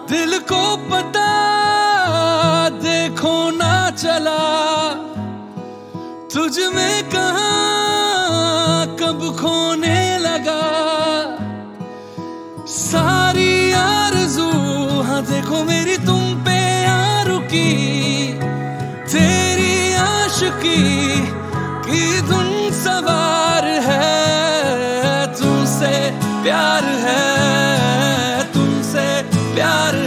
दिल को पता देखो ना चला, तुझ में कहाँ कब खोने लगा। सारी आरज़ू हाँ देखो मेरी तुम पे आ रुकी, तेरी आशिकी की धुन सवार है। तुमसे प्यार है, तुमसे प्यार